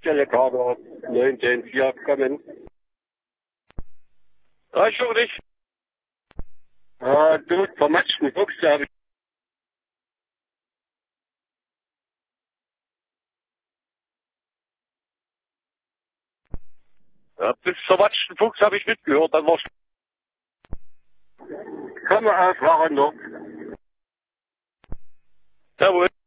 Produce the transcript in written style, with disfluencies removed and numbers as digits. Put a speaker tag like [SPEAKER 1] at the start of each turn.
[SPEAKER 1] Kader 19.4 kommen.
[SPEAKER 2] Ja, ich höre dich.
[SPEAKER 1] Du vermatschten Fuchs, habe ich.
[SPEAKER 2] Ja, bis zum Watschen Fuchs habe ich mitgehört, dann war's.
[SPEAKER 1] Komme aus Warendorf.
[SPEAKER 2] Jawohl.